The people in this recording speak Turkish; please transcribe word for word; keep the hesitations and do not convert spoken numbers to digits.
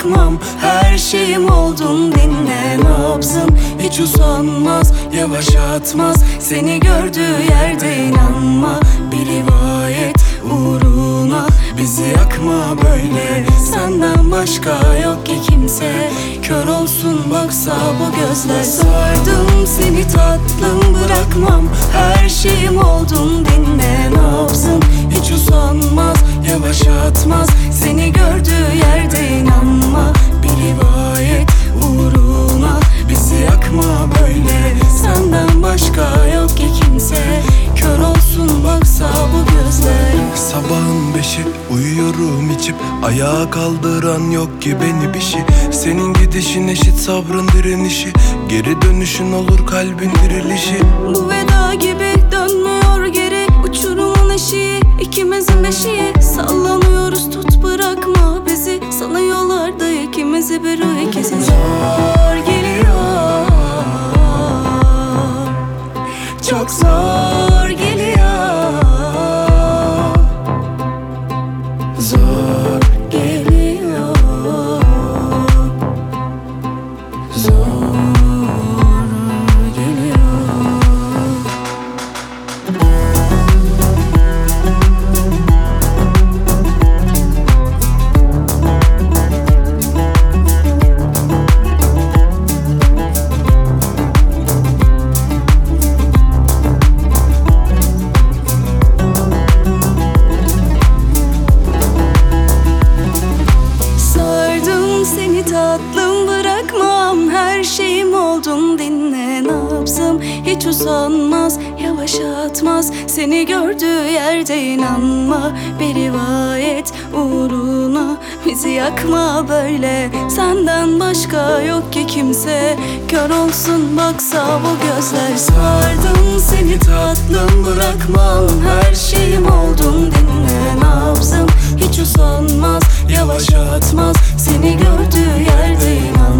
bırakmam. Her şeyim oldun, dinle nabzım. Hiç usanmaz, yavaş atmaz. Seni gördüğü yerde inanma. Bir rivayet uğruna bizi yakma böyle. Senden başka yok ki kimse. Kör olsun baksa bu gözler. Sardım seni tatlım, bırakmam. Her şeyim oldun, dinle nabzım. Hiç usanmaz, yavaş atmaz. Seni gördüğü yerde inanma. Bir rivayet uğruna bizi yakma böyle. Senden başka yok ki kimse. Kör olsun baksa bu gözler. Sabahın beşi uyuyorum içip, ayağa kaldıran yok ki beni bir şey. Senin gidişin eşit sabrın direnişi, geri dönüşün olur kalbin dirilişi. Bu veda gibi dönmüyor geri, uçurumun eşiği, ikimizin beşiği. Sallanıyoruz, tut bırakma bizi. Sanıyorlardı ikimizi bir o ikisi. Zor geliyor, çok zor geliyor. Zor geliyor, zor geliyor. Seni tatlım, bırakmam. Her şeyim oldun, dinle nabzım. Hiç usanmaz, yavaş atmaz. Seni gördüğü yerde inanma. Bir rivayet uğruna bizi yakma böyle. Senden başka yok ki kimse. Kör olsun baksa bu gözler. Sardım seni tatlım, bırakmam. Her şeyim oldun, dinle nabzım. Hiç usanmaz, yavaş atmaz. Seni gördüğü yerde inan.